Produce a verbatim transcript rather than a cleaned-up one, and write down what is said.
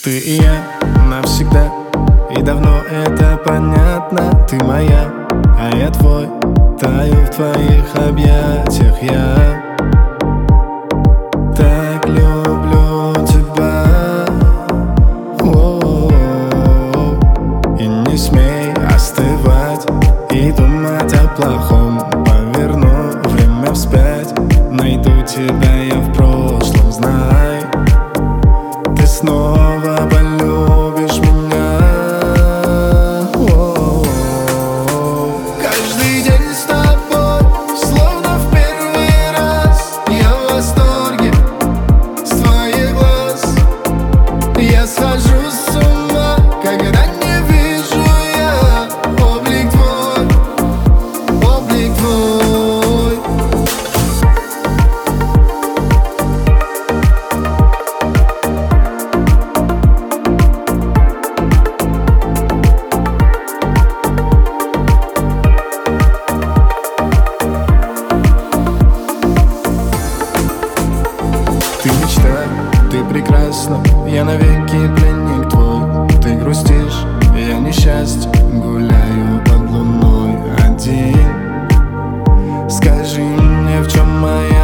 Ты и я навсегда, и давно это понятно. Ты моя, а я твой, таю в твоих объятиях я. Так люблю тебя. О-о-о. И не смей остывать и думать о плохом. Поверну время вспять, найду тебя я в прошлом, знай. Ты снова полюбишь меня. О-о-о. Каждый день с тобой, словно в первый раз. Я в восторге с твоих глаз. Я схожу с ума, когда не вижу я облик твой, облик твой. Ты мечта, ты прекрасна, я навеки пленник твой. Ты грустишь, я несчастье, гуляю под луной один. Скажи мне, в чем моя